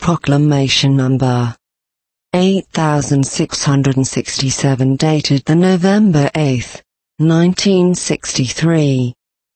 Proclamation Number 8667 dated the November 8, 1963.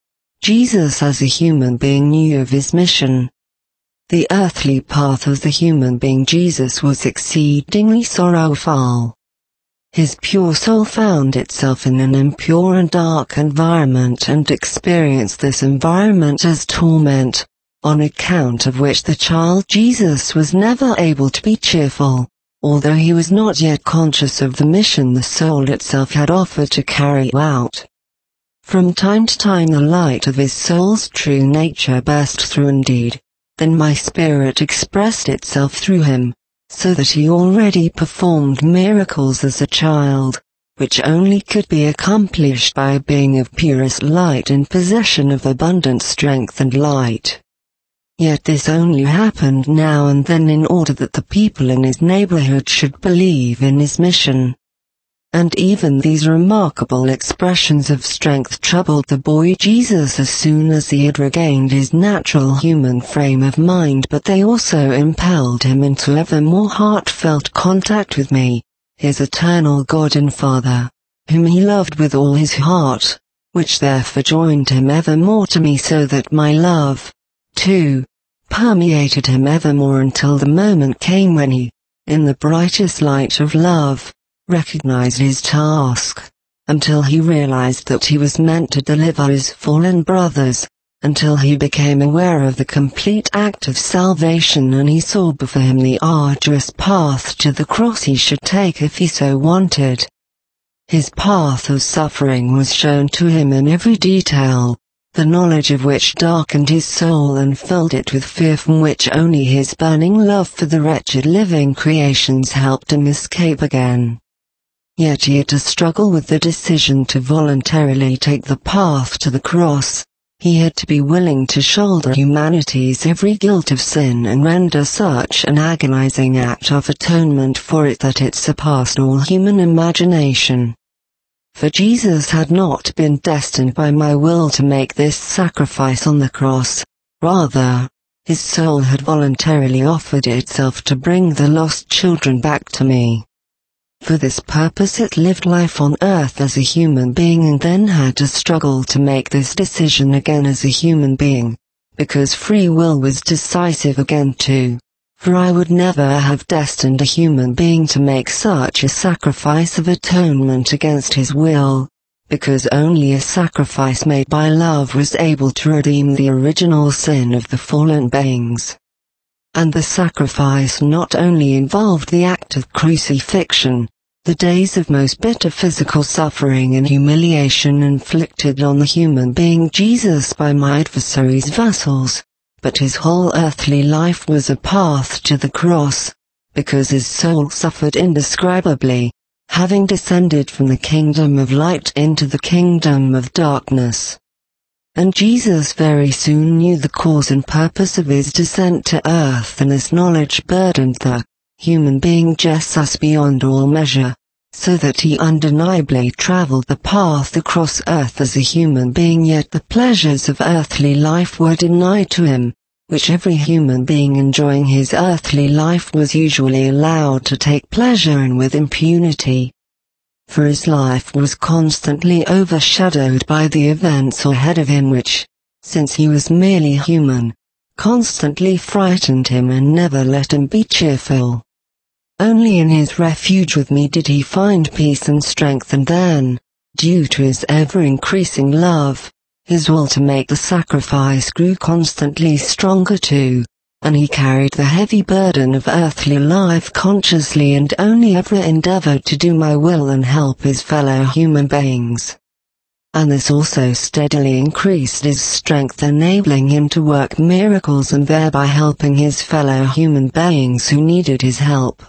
Jesus as a human being knew of his mission. The earthly path of the human being Jesus was exceedingly sorrowful. His pure soul found itself in an impure and dark environment and experienced this environment as torment, on account of which the child Jesus was never able to be cheerful, although he was not yet conscious of the mission the soul itself had offered to carry out. From time to time the light of his soul's true nature burst through indeed, then my spirit expressed itself through him, so that he already performed miracles as a child, which only could be accomplished by a being of purest light in possession of abundant strength and light. Yet this only happened now and then in order that the people in his neighborhood should believe in his mission. And even these remarkable expressions of strength troubled the boy Jesus as soon as he had regained his natural human frame of mind, but they also impelled him into ever more heartfelt contact with me, his eternal God and Father, whom he loved with all his heart, which therefore joined him evermore to me, so that my love, too, permeated him evermore until the moment came when he, in the brightest light of love, recognized his task, until he realized that he was meant to deliver his fallen brothers, until he became aware of the complete act of salvation, and he saw before him the arduous path to the cross he should take if he so wanted. His path of suffering was shown to him in every detail, the knowledge of which darkened his soul and filled it with fear, from which only his burning love for the wretched living creations helped him escape again. Yet he had to struggle with the decision to voluntarily take the path to the cross. He had to be willing to shoulder humanity's every guilt of sin and render such an agonizing act of atonement for it that it surpassed all human imagination. For Jesus had not been destined by my will to make this sacrifice on the cross. Rather, his soul had voluntarily offered itself to bring the lost children back to me. For this purpose it lived life on earth as a human being and then had to struggle to make this decision again as a human being, because free will was decisive again too. For I would never have destined a human being to make such a sacrifice of atonement against his will, because only a sacrifice made by love was able to redeem the original sin of the fallen beings. And the sacrifice not only involved the act of crucifixion, the days of most bitter physical suffering and humiliation inflicted on the human being Jesus by my adversary's vassals, but his whole earthly life was a path to the cross, because his soul suffered indescribably, having descended from the kingdom of light into the kingdom of darkness. And Jesus very soon knew the cause and purpose of his descent to earth, and this knowledge burdened the human being Jesus beyond all measure, so that he undeniably traveled the path across earth as a human being, yet the pleasures of earthly life were denied to him, which every human being enjoying his earthly life was usually allowed to take pleasure in with impunity. For his life was constantly overshadowed by the events ahead of him which, since he was merely human, constantly frightened him and never let him be cheerful. Only in his refuge with me did he find peace and strength, and then, due to his ever-increasing love, his will to make the sacrifice grew constantly stronger too, and he carried the heavy burden of earthly life consciously and only ever endeavored to do my will and help his fellow human beings. And this also steadily increased his strength, enabling him to work miracles and thereby helping his fellow human beings who needed his help.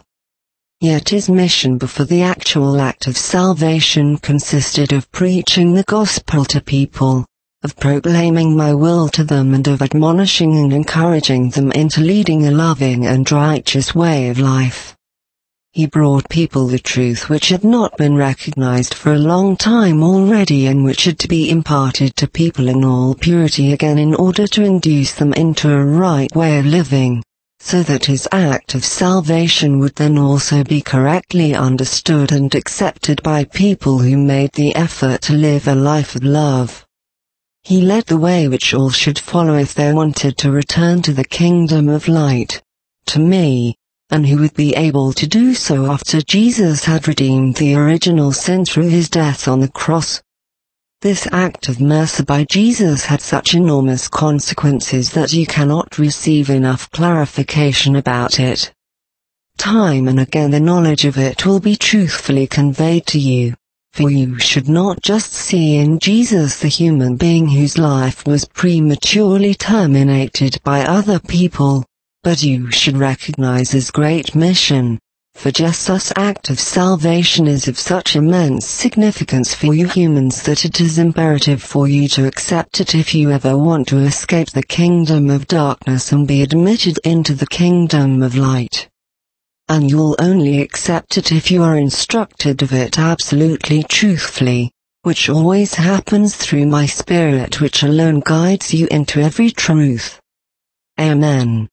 Yet his mission before the actual act of salvation consisted of preaching the gospel to people, of proclaiming my will to them, and of admonishing and encouraging them into leading a loving and righteous way of life. He brought people the truth which had not been recognized for a long time already, and which had to be imparted to people in all purity again in order to induce them into a right way of living, so that his act of salvation would then also be correctly understood and accepted by people who made the effort to live a life of love. He led the way which all should follow if they wanted to return to the kingdom of light, to me, and who would be able to do so after Jesus had redeemed the original sin through his death on the cross. This act of mercy by Jesus had such enormous consequences that you cannot receive enough clarification about it. Time and again the knowledge of it will be truthfully conveyed to you, for you should not just see in Jesus the human being whose life was prematurely terminated by other people, but you should recognize his great mission. For Jesus' act of salvation is of such immense significance for you humans that it is imperative for you to accept it if you ever want to escape the kingdom of darkness and be admitted into the kingdom of light. And you'll only accept it if you are instructed of it absolutely truthfully, which always happens through my Spirit which alone guides you into every truth. Amen.